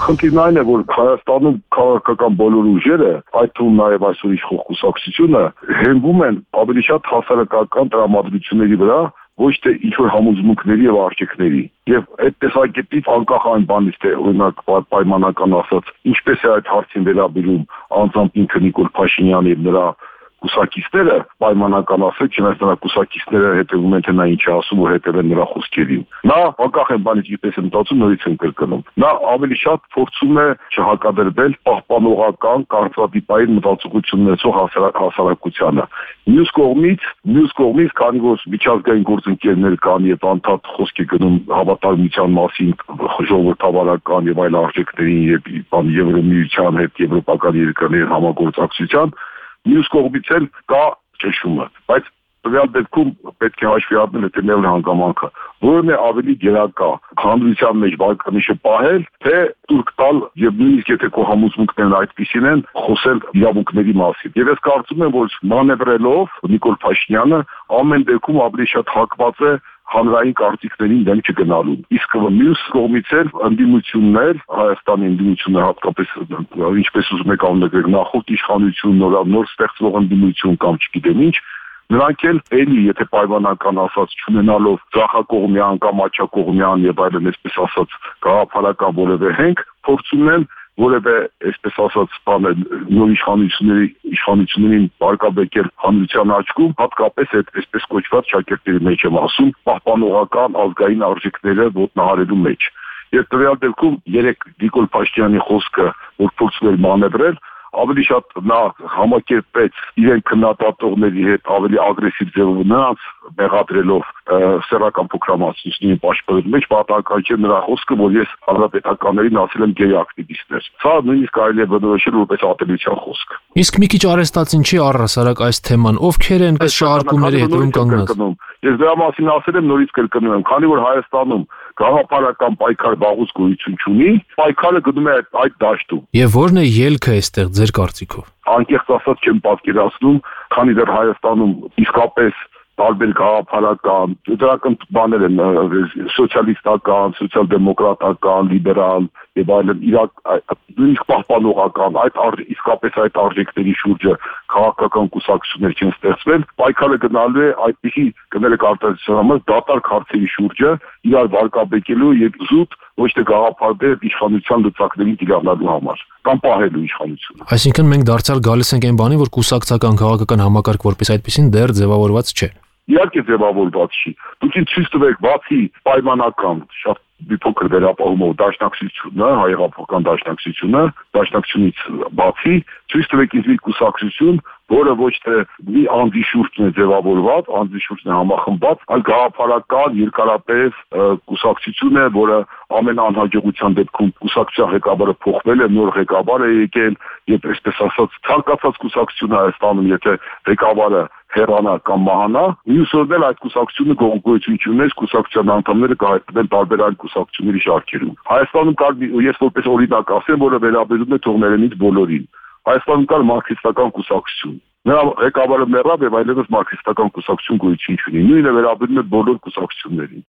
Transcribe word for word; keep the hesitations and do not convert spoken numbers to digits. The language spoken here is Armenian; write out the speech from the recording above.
Խնդիրն այն է, որ Հայաստանում քաղաքական բոլոր ուժերը, այդ թվում նաև այսօր իշխող կուսակցությունը, հենվում են ավելի շատ հասարակական տրամադրությունների վրա, ոչ թե ինչ-որ համոզմունքների եւ արժեքների։ Եվ այդ տեսակետից անկախ այն բանից, թե օրինակ պայմանական ասած, ինչպես է այդ հարցին վերաբերում անձամբ ինքը Նիկոլ Փաշինյանը եւ նրա կուսակիցները, պայմանական ասած, չնայած նրա կուսակիցները հետևում են, թե նա ինչ է ասում ու հետևեն նրա խոսքերին։ Նա անկախ այն բանից, ինչպես է մտածում, նորից են կրկնում։ Նա ավելի շատ փորձում է չհակադրվել պահպանողական կարծրատիպային մտածողություն ունեցող հասարակությանը։ Մյուս կողմից, մյուս կողմից, քանի որ միջազգային գործընկերներ կան եւ անդադ խոսք է գնում հավատարմության մասին, ժողովրդավարական եւ այլ արժեքների եւ Եվրոմիության հետ, եվրոպական երկրների համագործակցության, մյուս կողմից էլ կա ճնշումը, բայց տվյալ դեպքում պետք է հաշվի առնել հետևյալ հանգամանքը, որն է ավելի գերակա հանրության մեջ վարկանիշը պահել, թե տուրք տալ եւ նույնիսկ եթե քո համոզմունքներն այդպիսին են, խոսել իրավունքների մասին։ Եվ ես կարծում եմ, որ մանևրելով Նիկոլ Փաշինյանը ամեն դեպքում ավելի շատ հակված է հանրային կարծիքներին դեմ չգնալու։ Իսկ մյուս կողմից էլ ընդդիմություններ, Հայաստանի ընդդիմությունը հատկապես ինչպես ուզում եք աննկել նախորդ իշխանություն, նոր նոր ստեղծվող ընդդիմություն կամ չգիտեմ ինչ, նրանք էլ էլի, եթե պայմանական ասած չունենալով ձախակողմյան կամ աջակողմյան եւ այլն, այսպես ասած, գաղափարական որևէ հենք, փորձում են որևէ, այսպես ասած, բանը նոր իշխանությունների իշխանություններին բարգավեկել հանրության աչքում, հատկապես այդ այսպես կոչված շակերտների մեջ եմ ասում, պահպանողական ազգային արժեքները ոտնահարելու մեջ։ Եվ տվյալ դեպքում երեք Նիկոլ Փաշինյանի խոսքը, որ փորձում էր մանևրել, ավելի շատ նա համակերպեց իրեն քննադատողների հետ ավելի ագրեսիվ ձևով նրանց մեղադրելով սեռական փոքրամասնությունների պաշտպանելու մեջ պատահական չէ նրա խոսքը, որ ես հանրապետականներին ասել եմ գեյ ակտիվիստներ։ Սա նույնիսկ կարելի է բնորոշել որպես ատելության խոսք։ Իսկ մի քիչ արհեստացին չի առհասարակ այս թեման, ովքեր են այս շարժումների հետևում կանգնած։ Ես դրա մասին ասել եմ, նորից կրկնում եմ, քանի որ Հայաստանում գաղափարական պայքար վաղուց գոյություն չունի, պայքարը գնում է այդ դաշտում։ Եվ ո՞րն է ելքը այստեղ ձեր կարծիքով։ Անկեղծ ասած չեմ պատկերացնում, քանի դեռ Հայաստանում իսկապես տարբեր գաղափարական, դրական բաներ են, սոցիալիստական, սոցիալ-դեմոկրատական, լիբերալ եւ այլն, նույնիսկ պահպանողական, այդ իսկապես այդ արժեքների շուրջը քաղաքական կուսակցություններ չեն ստեղծվել, պայքարը գնալու է այդպիսի կներեք արտադրության համար դատարկ հարցերի շուրջը իրար վարկաբեկելու եւ զուտ ոչ թե գաղափարներ իշխանության լծակներին տիրառնալու համար կամ պահելու իշխանությունը։ Այսինքն մենք դարձյալ գալիս ենք այն բանի, որ կուսակցական քաղաքական համակարգ որպես այդպեսին դեռ ձևավորված չէ։ Իհարկե ձևավորված չի։ Դուք ինձ ցույց տվեք բացի պայմանական շատ մի փոքր վերապահումով դաշնակցությունը, հայեղափոխական դաշնակցությունը, դաշնակցությունից բացի ցույց տվեք ինձ մի կուսակցություն, որը ոչ թե մի անձի շուրջն է ձևավորված, անձի շուրջն է համախմբված, այլ գաղափարական երկարատև կուսակցություն է, որը ամեն անհաջողության դեպքում կուսակցության ղեկավարը փոխվել է, նոր ղեկավար է եկել, եւ այսպես ասած ցանկացած կուսակցություն Հայաստանում, եթե ղեկավարը հեռանա կամ մահանա, մյուս օրն էլ այդ կուսակցությունը գոյություն չունի, կուսակցության անդամները կհայտնվեն տարբեր այլ կուսակցությունների շարքերում։ Հայաստանում կար, ես որպես օրինակ ասեմ, որը վերաբերում է թողներենից բոլորին։ Հայաստանում կար մարքսիստական կուսակցություն։ Նրա ղեկավարը մեռավ եւ այլևս մարքսիստական կուսակցություն գոյություն չունի։ Նույնը վերաբերում է բոլոր կուսակցություններին։